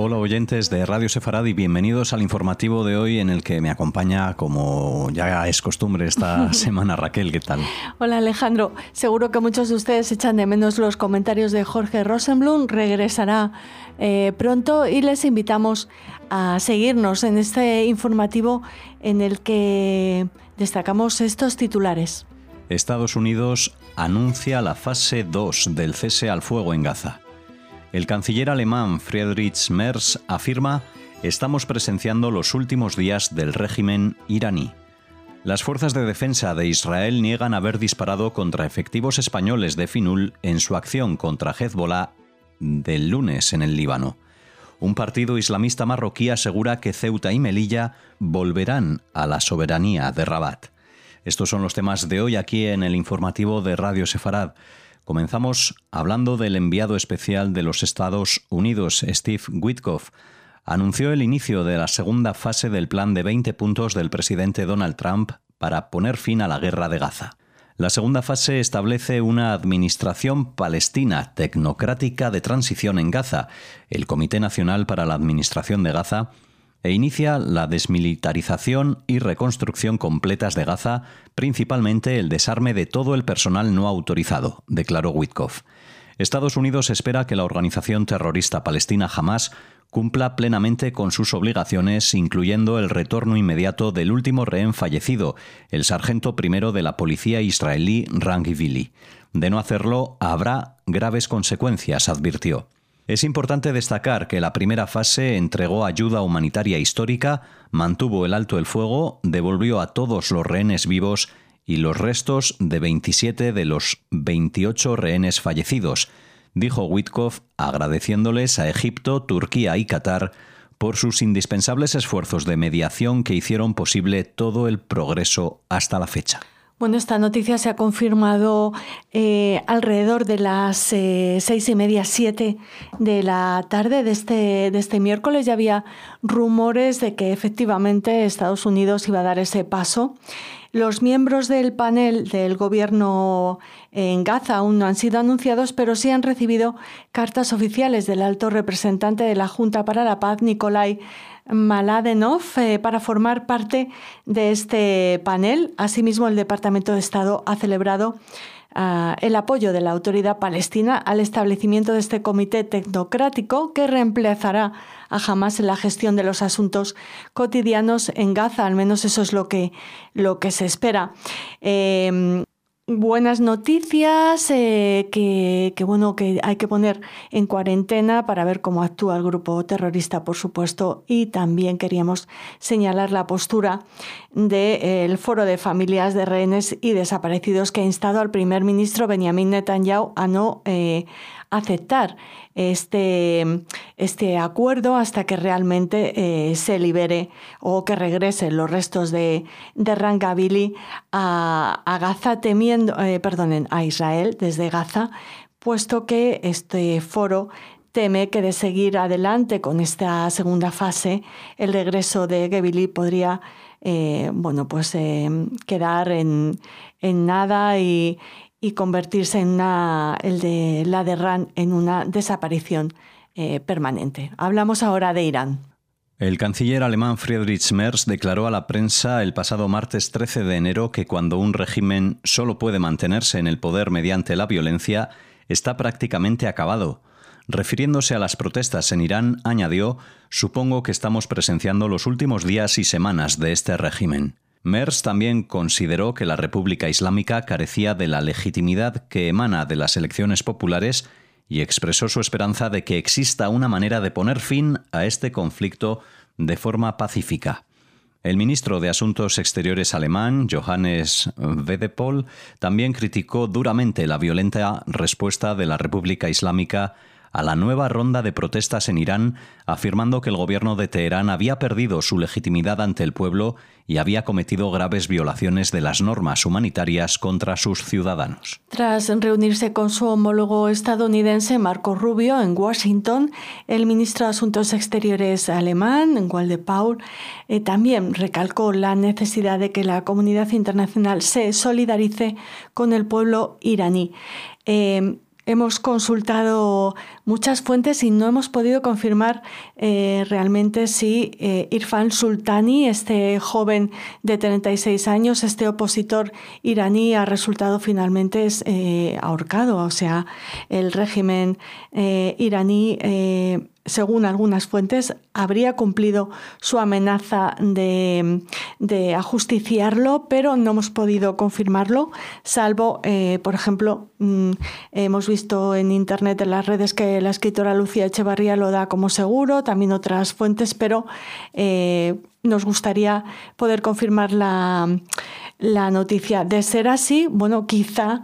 Hola oyentes de Radio Sefarad y bienvenidos al informativo de hoy en el que me acompaña, como ya es costumbre esta semana, Raquel. ¿Qué tal? Hola Alejandro, seguro que muchos de ustedes echan de menos los comentarios de Jorge Rosenblum. Regresará pronto y les invitamos a seguirnos en este informativo en el que destacamos estos titulares. Estados Unidos anuncia la fase 2 del cese al fuego en Gaza. El canciller alemán Friedrich Merz afirma: estamos presenciando los últimos días del régimen iraní. Las fuerzas de defensa de Israel niegan haber disparado contra efectivos españoles de FINUL en su acción contra Hezbollah del lunes en el Líbano. Un partido islamista marroquí asegura que Ceuta y Melilla volverán a la soberanía de Rabat. Estos son los temas de hoy aquí en el informativo de Radio Sefarad. Comenzamos hablando del enviado especial de los Estados Unidos, Steve Witkoff. Anunció el inicio de la segunda fase del plan de 20 puntos del presidente Donald Trump para poner fin a la guerra de Gaza. La segunda fase establece una administración palestina tecnocrática de transición en Gaza, el Comité Nacional para la Administración de Gaza, e inicia la desmilitarización y reconstrucción completas de Gaza, principalmente el desarme de todo el personal no autorizado, declaró Witkoff. Estados Unidos espera que la organización terrorista palestina Hamás cumpla plenamente con sus obligaciones, incluyendo el retorno inmediato del último rehén fallecido, el sargento primero de la policía israelí Ran Givili. De no hacerlo, habrá graves consecuencias, advirtió. Es importante destacar que la primera fase entregó ayuda humanitaria histórica, mantuvo el alto el fuego, devolvió a todos los rehenes vivos y los restos de 27 de los 28 rehenes fallecidos, dijo Witkoff, agradeciéndoles a Egipto, Turquía y Qatar por sus indispensables esfuerzos de mediación que hicieron posible todo el progreso hasta la fecha. Bueno, esta noticia se ha confirmado alrededor de las 6:30, 7 de la tarde de este miércoles. Ya había rumores de que efectivamente Estados Unidos iba a dar ese paso. Los miembros del panel del gobierno en Gaza aún no han sido anunciados, pero sí han recibido cartas oficiales del alto representante de la Junta para la Paz, Nikolai Mladenov, para formar parte de este panel. Asimismo, el Departamento de Estado ha celebrado el apoyo de la autoridad palestina al establecimiento de este comité tecnocrático que reemplazará a Hamás en la gestión de los asuntos cotidianos en Gaza. Al menos eso es lo que se espera. Buenas noticias que hay que poner en cuarentena para ver cómo actúa el grupo terrorista, por supuesto, y también queríamos señalar la postura del Foro de Familias de Rehenes y Desaparecidos, que ha instado al primer ministro Benjamin Netanyahu a no aceptar este acuerdo hasta que realmente se libere o que regresen los restos de Ran Givili a Gaza, a Israel desde Gaza, puesto que este foro teme que de seguir adelante con esta segunda fase, el regreso de Givili podría quedar en nada y convertirse en la de Ran en una desaparición permanente. Hablamos ahora de Irán. El canciller alemán Friedrich Merz declaró a la prensa el pasado martes 13 de enero que cuando un régimen solo puede mantenerse en el poder mediante la violencia, está prácticamente acabado. Refiriéndose a las protestas en Irán, añadió: «Supongo que estamos presenciando los últimos días y semanas de este régimen». Merz también consideró que la República Islámica carecía de la legitimidad que emana de las elecciones populares y expresó su esperanza de que exista una manera de poner fin a este conflicto de forma pacífica. El ministro de Asuntos Exteriores alemán, Johannes Wedepol, también criticó duramente la violenta respuesta de la República Islámica a la nueva ronda de protestas en Irán, afirmando que el gobierno de Teherán había perdido su legitimidad ante el pueblo y había cometido graves violaciones de las normas humanitarias contra sus ciudadanos. Tras reunirse con su homólogo estadounidense Marco Rubio en Washington, el ministro de Asuntos Exteriores alemán, Walde Paul, también recalcó la necesidad de que la comunidad internacional se solidarice con el pueblo iraní. hemos consultado muchas fuentes y no hemos podido confirmar realmente si Irfan Sultani, este joven de 36 años, este opositor iraní, ha resultado finalmente ahorcado. O sea, el régimen iraní, según algunas fuentes, habría cumplido su amenaza de ajusticiarlo, pero no hemos podido confirmarlo, salvo, por ejemplo, hemos visto en internet, en las redes, que la escritora Lucía Echevarría lo da como seguro, también otras fuentes, pero nos gustaría poder confirmar la noticia. De ser así, bueno, quizá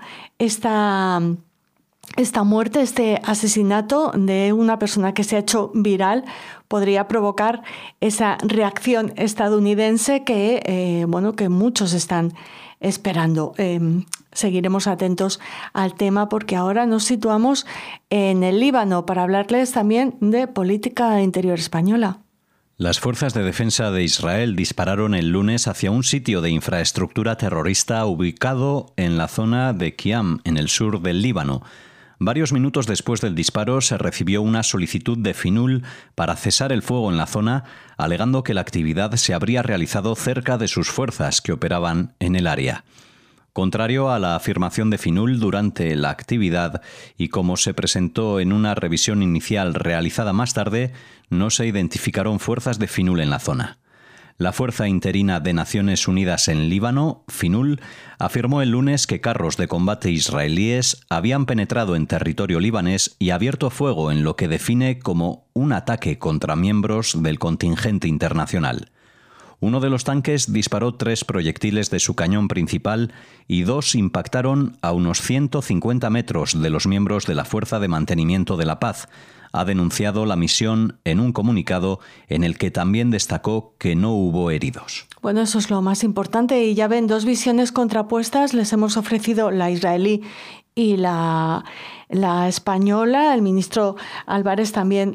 esta muerte, este asesinato de una persona que se ha hecho viral, podría provocar esa reacción estadounidense que muchos están esperando. Seguiremos atentos al tema, porque ahora nos situamos en el Líbano para hablarles también de política interior española. Las fuerzas de defensa de Israel dispararon el lunes hacia un sitio de infraestructura terrorista ubicado en la zona de Qiam, en el sur del Líbano. Varios minutos después del disparo se recibió una solicitud de FINUL para cesar el fuego en la zona, alegando que la actividad se habría realizado cerca de sus fuerzas que operaban en el área. Contrario a la afirmación de FINUL durante la actividad, y como se presentó en una revisión inicial realizada más tarde, no se identificaron fuerzas de FINUL en la zona. La Fuerza Interina de Naciones Unidas en Líbano, FINUL, afirmó el lunes que carros de combate israelíes habían penetrado en territorio libanés y abierto fuego en lo que define como un ataque contra miembros del contingente internacional. Uno de los tanques disparó 3 proyectiles de su cañón principal y 2 impactaron a unos 150 metros de los miembros de la Fuerza de Mantenimiento de la Paz, ha denunciado la misión en un comunicado en el que también destacó que no hubo heridos. Bueno, eso es lo más importante, y ya ven, 2 visiones contrapuestas les hemos ofrecido, la israelí y la española. El ministro Álvarez también,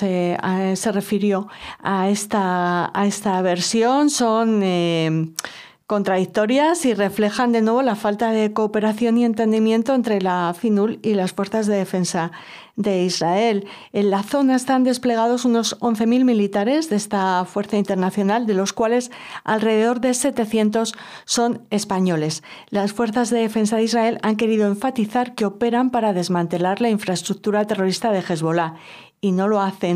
se refirió a esta versión. Son contradictorias y reflejan de nuevo la falta de cooperación y entendimiento entre la FINUL y las fuerzas de defensa de Israel. En la zona están desplegados unos 11.000 militares de esta fuerza internacional, de los cuales alrededor de 700 son españoles. Las fuerzas de defensa de Israel han querido enfatizar que operan para desmantelar la infraestructura terrorista de Hezbollah, y no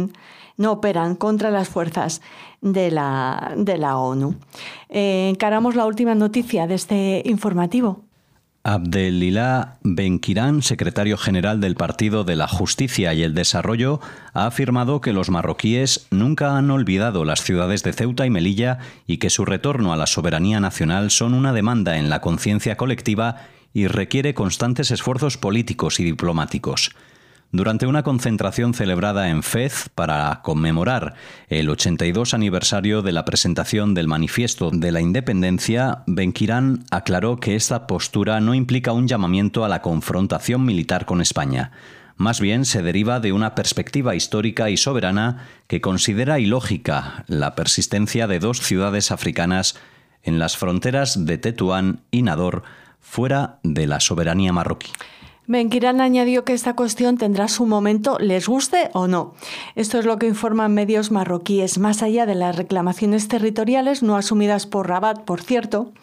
operan contra las fuerzas de la ONU. Encaramos la última noticia de este informativo. Abdelilah Benquirán, secretario general del Partido de la Justicia y el Desarrollo, ha afirmado que los marroquíes nunca han olvidado las ciudades de Ceuta y Melilla y que su retorno a la soberanía nacional son una demanda en la conciencia colectiva y requiere constantes esfuerzos políticos y diplomáticos. Durante una concentración celebrada en Fez para conmemorar el 82 aniversario de la presentación del Manifiesto de la Independencia, Benquirán aclaró que esta postura no implica un llamamiento a la confrontación militar con España. Más bien se deriva de una perspectiva histórica y soberana que considera ilógica la persistencia de 2 ciudades africanas en las fronteras de Tetuán y Nador, fuera de la soberanía marroquí. Benquirán añadió que esta cuestión tendrá su momento, les guste o no. Esto es lo que informan medios marroquíes. Más allá de las reclamaciones territoriales, no asumidas por Rabat, por cierto,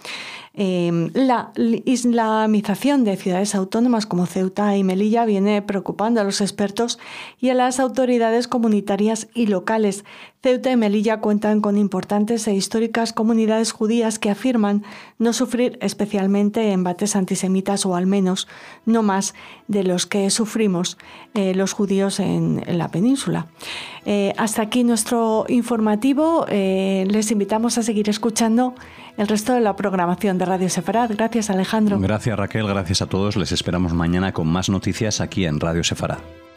la islamización de ciudades autónomas como Ceuta y Melilla viene preocupando a los expertos y a las autoridades comunitarias y locales. Ceuta y Melilla cuentan con importantes e históricas comunidades judías que afirman no sufrir especialmente embates antisemitas, o al menos no más de los que sufrimos los judíos en la península. Hasta aquí nuestro informativo. Les invitamos a seguir escuchando el resto de la programación de Radio Sefarad. Gracias, Alejandro. Gracias, Raquel. Gracias a todos. Les esperamos mañana con más noticias aquí en Radio Sefarad.